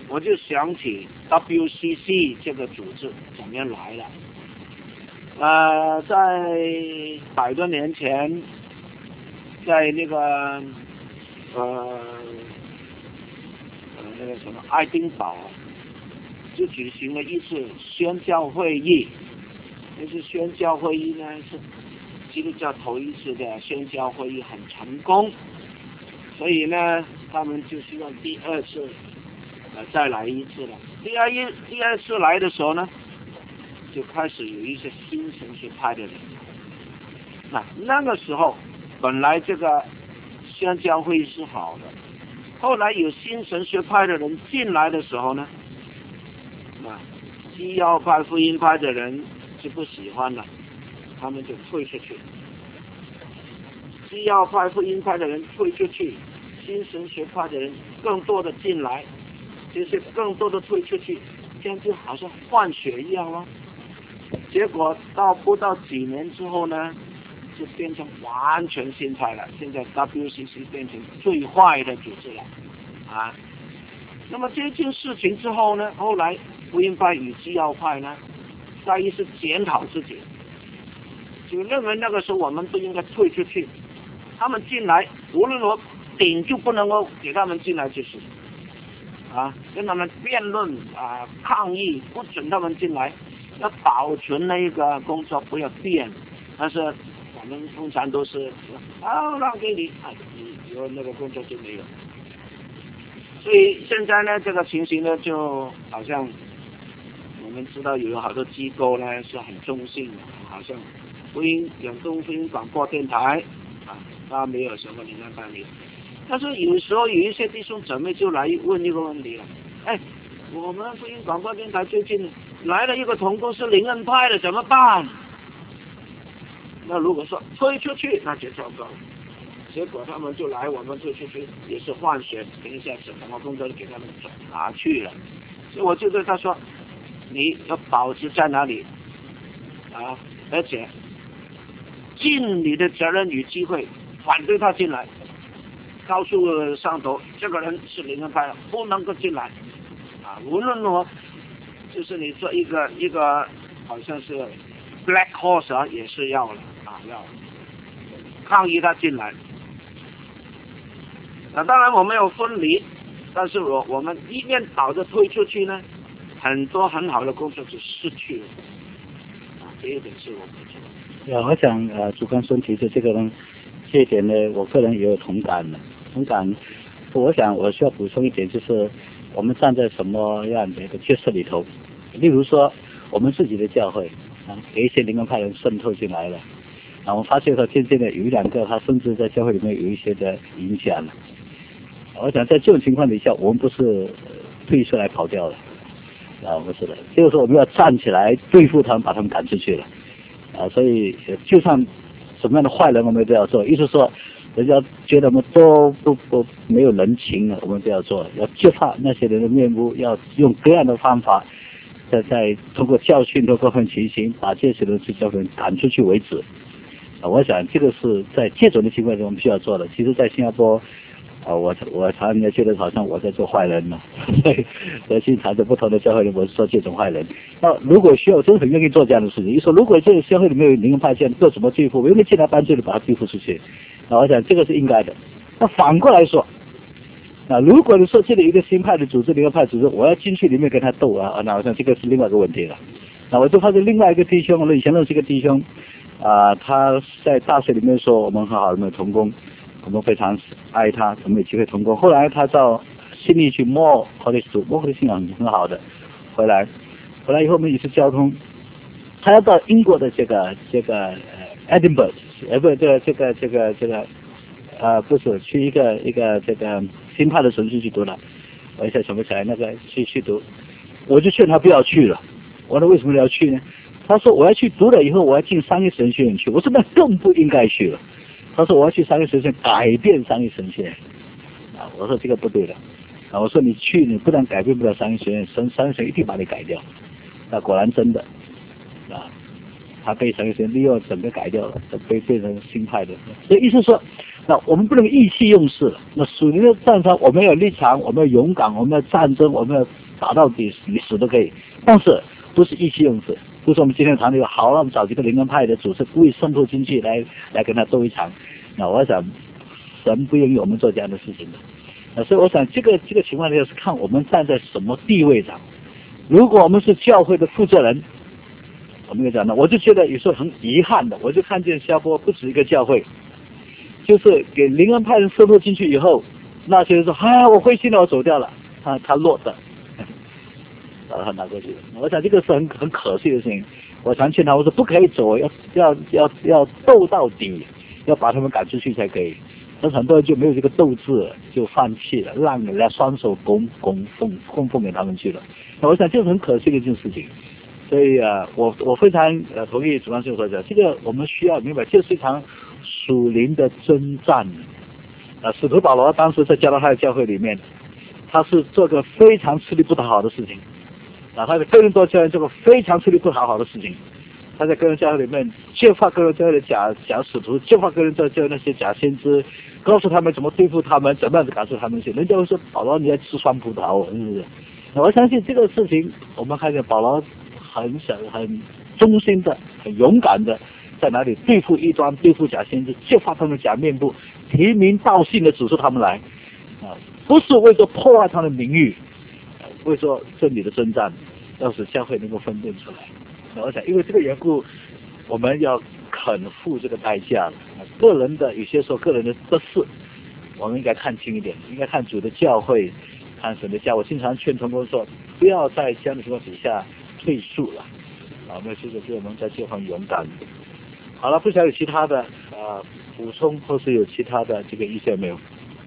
我就想起 W C C 这个组织怎么样来了。呃，在百多年前，在那个呃呃那个什么爱丁堡，就举行了一次宣教会议。那次宣教会议呢，是基督教头一次的宣教会议，很成功，所以呢，他们就希望第二次呃再来一次了。第二一第二次来的时候呢，就开始有一些新神学派的人。那那个时候本来这个宣教会是好的，后来有新神学派的人进来的时候呢，那基要派、福音派的人就不喜欢了，他们就退出去。基要派、福音派的人退出去，新神学派的人更多的进来，就是更多的退出去，这样就好像换血一样咯。结果到不到几年之后呢，就变成完全新派了。现在 W C C 变成最坏的组织了啊。那么这件事情之后呢，后来福音派与基要派呢，再一次检讨自己，就认为那个时候我们不应该退出去，他们进来无论如何顶就不能够给他们进来就是啊，跟他们辩论啊抗议，不准他们进来，要保存那个工作不要变。但是我们通常都是啊让给你，哎，你有那个工作就没有。所以现在呢，这个情形呢，就好像我们知道有好多机构呢是很中性的，好像福音远东福音广播电台啊，它没有什么灵恩办理。但是有时候有一些弟兄姊妹就来问一个问题了，哎，我们福音广播电台最近来了一个同工是灵恩派的，怎么办？那如果说推出去，那就糟糕了。结果他们就来，我们推出去也是换血，等一下什么工作给他们拿去了。所以我就对他说，你要保持在哪里啊？而且尽你的责任与机会，反对他进来，告诉上头这个人是灵恩派，不能够进来啊！无论如何，就是你做一个一个好像是 black horse 啊，也是要了啊，要抗议他进来。那当然我们有分离，但是我我们一面倒着推出去呢，很多很好的工作就失去了啊，这一点是我不错。 呃，我想呃，主刚孙提的这个呢，这一点呢，我个人也有同感的。同感，我想我需要补充一点，就是我们站在什么样的一个角色里头。例如说，我们自己的教会啊，有一些灵恩派人渗透进来了，啊，我们发现说渐渐的有一两个，他甚至在教会里面有一些的影响了。我想在这种情况底下，我们不是退出来跑掉了，啊，不是的，这个时候我们要站起来对付他们，把他们赶出去了，啊，所以就算什么样的坏人我们都要做，意思说，人家觉得我们都不不没有人情了，我们都要做，要揭发那些人的面目，要用各样的方法，在在通过教训，通过分情形，把这些人去教训赶出去为止。啊，我想这个是在这种的情况下我们需要做的。其实，在新加坡。啊，我我常人家觉得好像我在做坏人嘛，所以我经常在不同的教会里，我是说这种坏人。那如果需要，真的很愿意做这样的事情。你说，如果这个教会里面有灵恩派这样做什么对付，我愿意进来搬罪的把他对付出去。那我想这个是应该的。那反过来说，那如果你说这里有一个新派的组织，灵恩派组织，我要进去里面跟他斗啊，那我想这个是另外一个问题了。那我就发现另外一个弟兄，我以前认识一个弟兄，啊、呃，他在大学里面说我们很好，有没有同工？我们非常爱他，我们有机会同工。后来他到悉尼去摸好的书，摸好的信仰很好的，回来，回来以后我们也是交通，他要到英国的这个这个呃 Edinburgh， 呃不这个这个这个这个呃不是去一个一个这个新派的城市去读了，我一下想不起来那个去去读，我就劝他不要去了。我说为什么要去呢？他说我要去读了以后我要进商业神学院去。我说那更不应该去了。他说我要去商业神学院改变商业神学院啊，我说这个不对的啊，我说你去你不但改变不了商业学院，商商业学院一定把你改掉。那果然真的啊，他被商业学院利用整个改掉了，被变成新派的。所以意思说， 那我们不能意气用事。那属灵的战场，我们有立场，我们要勇敢，我们要战争，我们要打到底，死都可以。但是不是意气用事，不是我们今天谈的好，让我们找几个灵恩派的组织故意渗透进去来来跟他斗一场。那我想，神不允许我们做这样的事情的。那所以我想，这个这个情况下是看我们站在什么地位上。如果我们是教会的负责人，我们就讲呢，我就觉得有时候很遗憾的，我就看见萧波不止一个教会。就是给灵恩派人渗透进去以后，那些人说：“啊，我灰心了，我走掉了。”他他落的，把他拿过去。我想这个是很很可惜的事情。我常劝他，我说不可以走，要要要要斗到底，要把他们赶出去才可以。但是很多人就没有这个斗志，就放弃了，让人家双手供供奉供奉给他们去了。那我想这是很可惜的一件事情。所以啊，我我非常呃同意主张先生说的，这个我们需要明白，这是一场属灵的征战。啊，使徒保罗当时在加拉太教会里面，他是做个非常吃力不讨好的事情。啊，他在哥林多教会做个非常吃力不讨好的事情。他在哥林多教会里面揭发哥林多教会的假假使徒，揭发哥林多教会那些假先知，告诉他们怎么对付他们，怎么样子赶出他们去。人家会说保罗你在吃酸葡萄，是不是？我相信这个事情，我们看见保罗很想很忠心的、很勇敢的，在哪里对付异端、对付假先知，揭发他们假面目，提名道姓的指出他们来，啊，不是为着破坏他的名誉，为着真理的征战，要使教会能够分辨出来。我想，因为这个缘故，我们要肯付这个代价。个人的有些时候，个人的得失，我们应该看清一点，应该看主的教会，看神的教。我经常劝同工说，不要在这样的情况底下退缩了。啊，我们就是给我们在这方勇敢。好了，不晓得有其他的啊补充，或是有其他的这个意见没有？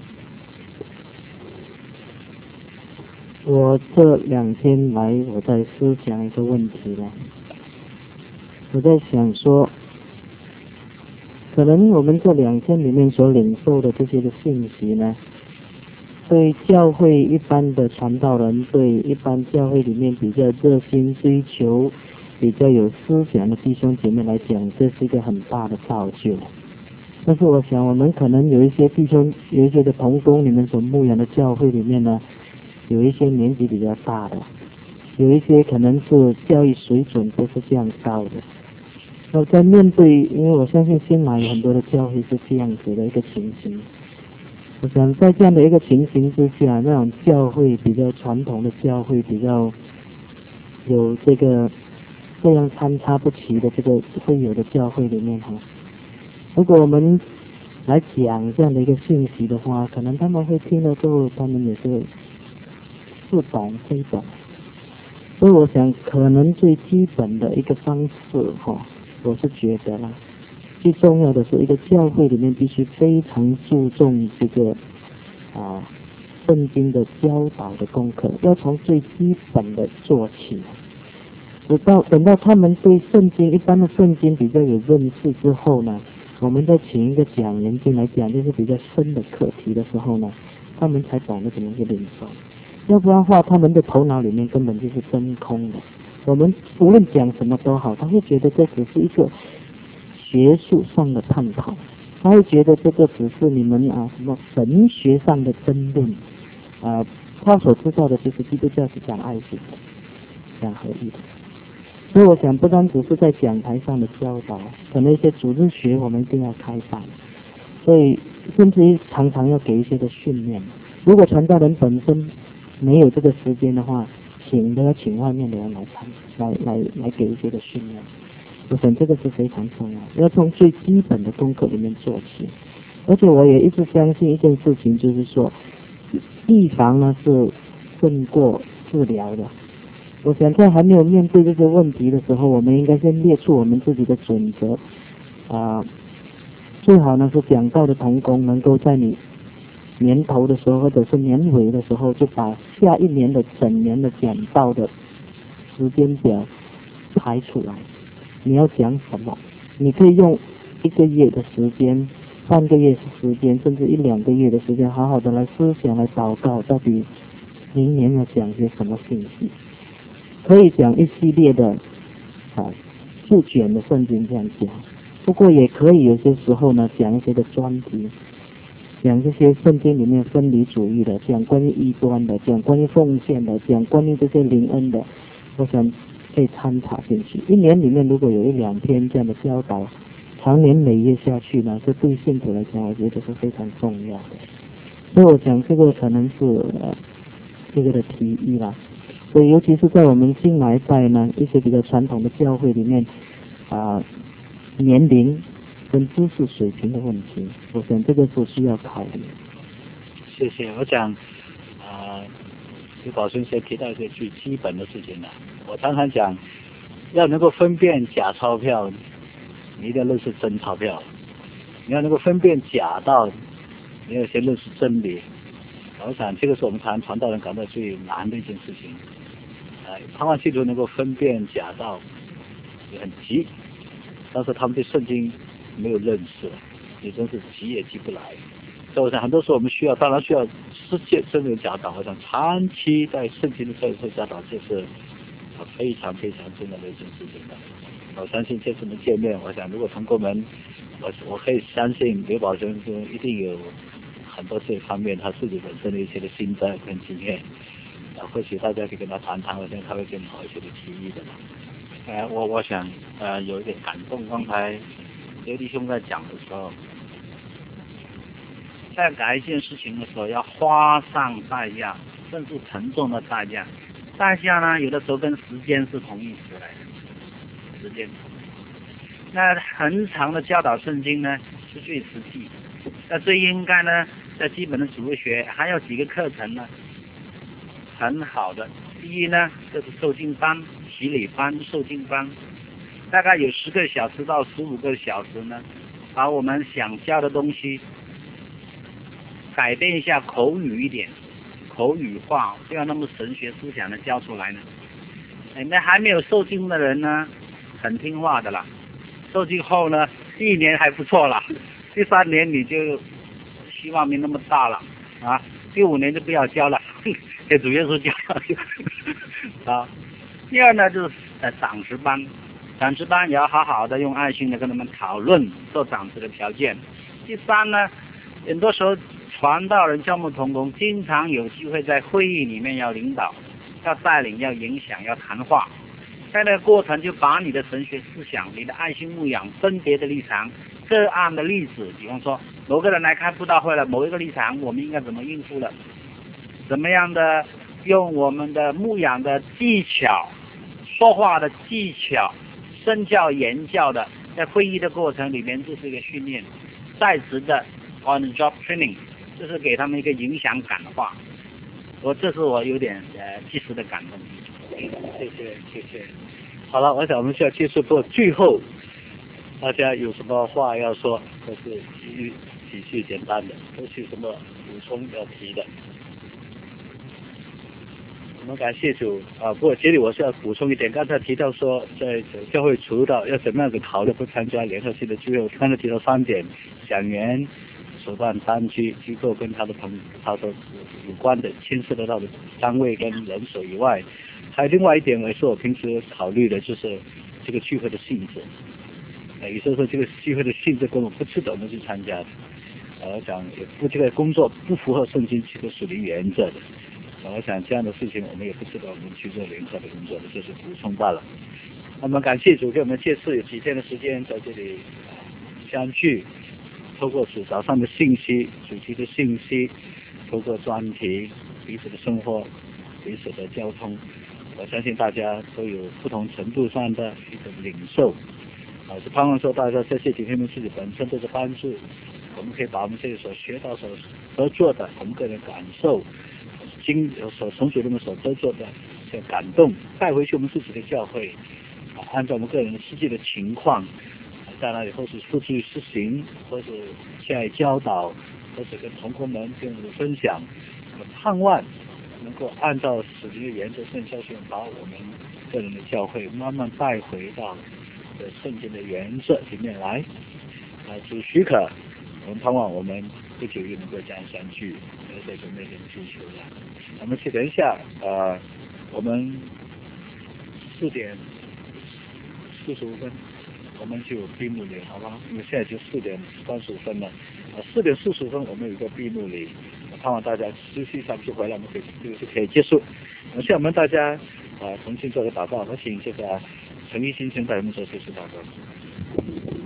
我这两天来，我在思想一个问题了。我在想说，可能我们这两天里面所领受的这些的信息呢，对教会一般的传道人，对一般教会里面比较热心追求、比较有思想的弟兄姐妹来讲，这是一个很大的造就。但是我想，我们可能有一些弟兄、有一些的同工，你们所牧养的教会里面呢，有一些年纪比较大的，有一些可能是教育水准不是这样高的。那在面对，因为我相信新来很多的教会是这样子的一个情形。我想在这样的一个情形之下，那种教会比较传统的教会，比较有这个这样参差不齐的这个会有的教会里面哈，如果我们来讲这样的一个信息的话，可能他们会听了之后，他们也是不懂非懂。所以我想，可能最基本的一个方式哈，我是觉得啦，最重要的是一个教会里面必须非常注重这个啊圣经的教导的功课，要从最基本的做起。直到等到他们对圣经一般的圣经比较有认识之后呢，我们再请一个讲员进来讲就是比较深的课题的时候呢，他们才懂得怎么去领受。要不然的话，他们的头脑里面根本就是真空的。我们无论讲什么都好，他会觉得这只是一个学术上的探讨，他会觉得这个只是你们啊什么神学上的争论啊，他所知道的就是基督教是讲爱心的，讲合一的。所以我想，不单只是在讲台上的教导，可能一些组织学我们一定要开放，所以甚至于常常要给一些的训练。如果传道人本身没有这个时间的话，请都要请外面的人来参，来来来给一些的训练。我想这个是非常重要，要从最基本的功课里面做起。而且我也一直相信一件事情，就是说，预防呢是胜过治疗的。我想在还没有面对这些问题的时候，我们应该先列出我们自己的准则啊、呃，最好呢是讲道的同工能够在你年头的时候或者是年尾的时候，就把下一年的整年的讲道的时间表排出来。你要讲什么？你可以用一个月的时间、半个月的时间，甚至一两个月的时间，好好的来思想、来祷告，到底明年要讲些什么信息。可以讲一系列的啊复卷的圣经这样讲，不过也可以有些时候呢讲一些的专题。 讲这些圣经里面分离主义的，讲关于异端的，讲关于奉献的，讲关于这些灵恩的，我想可以参查进去。一年里面如果有一两篇这样的教导，常年累月下去呢，这对信徒来讲，我觉得是非常重要的。所以我想这个可能是呃这个的提议啦。所以尤其是在我们新来代呢，一些比较传统的教会里面啊、呃，年龄跟知识水平的问题，我想这个是需要考虑。 谢谢。我想啊，刘宝生先提到一些最基本的事情了。我常常讲，要能够分辨假钞票，你一定要认识真钞票；你要能够分辨假道，你要先认识真理。我想这个是我们谈传道人感到最难的一件事情。呃，盼望信徒能够分辨假道，也很急，但是他们对圣经没有认识，也真是急也急不来。所以我想很多时候我们需要，当然需要世界真理教导，我想长期在圣经的教育教导，这是非常非常重要的一件事情的。我相信这次的见面，我想如果同工们，我我可以相信刘宝生中一定有很多这方面他自己本身的一些的心得跟经验，啊，或许大家可以跟他谈谈，我相信他会给你好一些的提议的。 呃，我我想呃有一点感动，刚才刘弟兄在讲的时候，在改一件事情的时候要花上代价，甚至沉重的代价。代价呢，有的时候跟时间是同义词来的，时间。那很长的教导圣经呢是最实际，那最应该呢在基本的主日学还有几个课程呢很好的。第一呢就是受经班、洗礼班、受经班，大概有十个小时到十五个小时呢，把我们想教的东西改变一下，口语一点，口语化，不要那么神学思想的教出来呢。哎，那还没有受经的人呢，很听话的啦。受经后呢，第一年还不错啦，第三年你就希望没那么大了啊，第五年就不要教了，给主耶稣教啊。第二呢，就是呃长职班，长职班也要好好的用爱心的跟他们讨论做长职的条件。第三呢，很多时候传道人教牧同工经常有机会在会议里面要领导、要带领、要影响、要谈话，在那个过程就把你的神学思想、你的爱心牧养、分别的立场、个案的例子，比方说某个人来开布道会了，某一个立场我们应该怎么应付了，怎么样的用我们的牧养的技巧、说话的技巧、身教言教的，在会议的过程里面，这是一个训练，在职的 on-the-job training， 这是给他们一个影响感化。我这是我有点呃即时的感动。 谢谢谢谢。好了，我想我们需要结束过，最后大家有什么话要说，或是几句几句简单的，或是什么补充要提的。我们感谢主啊！不过这里我是要补充一点，刚才提到说，在教会除道要怎么样子考虑不参加联合性的聚会，刚才提到三点：讲员、手办单机机构跟他的朋他的有关的牵涉得到的单位跟人手以外，还有另外一点也是我平时考虑的，就是这个聚会的性质。呃，有时候说这个聚会的性质跟我不值得我们去参加的，呃，我想也不这个工作不符合圣经这个属灵原则的。我想这样的事情我们也不知道我们去做联合的工作的，这是补充罢了。那么感谢主给我们这次有几天的时间在这里相聚，透过主早上的信息、主题的信息，透过专题、彼此的生活、彼此的交通，我相信大家都有不同程度上的一种领受。啊，是盼望说大家在这几天的自己本身都是帮助，我们可以把我们这里所学到、所合作的，我们个人感受。经所从主人们所得做的这感动带回去我们自己的教会，啊，按照我们个人实际的情况，在那里或是付诸于实行，或是下来教导，或是跟同工们跟我们分享，我们盼望能够按照使命的原则圣教训，把我们个人的教会慢慢带回到这圣经的原则里面来。啊，主许可，我们盼望我们不久又能够这样相聚，而在主面前追求了。我们去等一下，呃，我们四点四十五分， 我们就闭幕礼，好吧？因为现在就四点三十五分了，啊，四点四十分我们有一个闭幕礼，盼望大家休息一下就回来，我们可以这个就可以结束。那现在我们大家啊重新做个祷告，我请这个陈一新先带我们做结束祷告。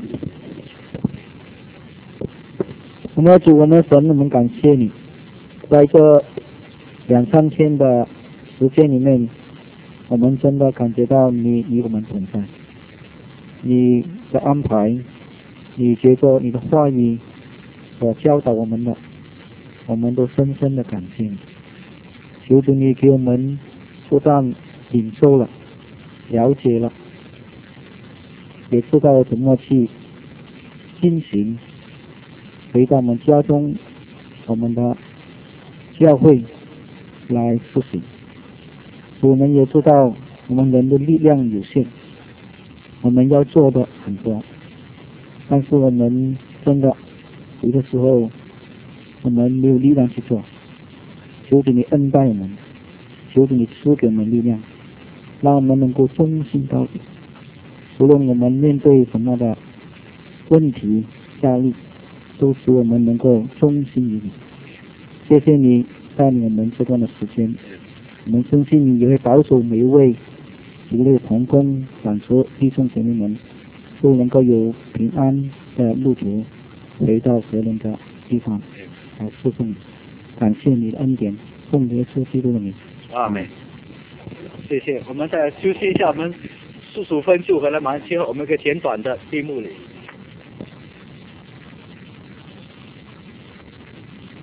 我们主，我们神，我们感谢你，在这两三天的时间里面，我们真的感觉到你与我们同在，你的安排，你觉着你的话语所教导我们的，我们都深深的感谢你。求主你给我们不但领受了、了解了，也知道怎么去进行，回到我们家中、我们的教会来实行。我们也知道我们人的力量有限，我们要做的很多，但是我们真的有的时候我们没有力量去做。求主你恩待我们，求主你赐给我们力量，让我们能够忠心到底。无论我们面对什么的问题压力，都使我们能够忠心于你。谢谢你带领我们这段的时间，我们相信你也会保守每一位主内同工长和弟兄姐妹们都能够有平安的路途回到和人的地方来侍奉你。感谢你的恩典，奉耶稣基督的名。 阿们。谢谢，我们再休息一下，我们四十五分就回来，马上之后我们可以简短的闭幕礼。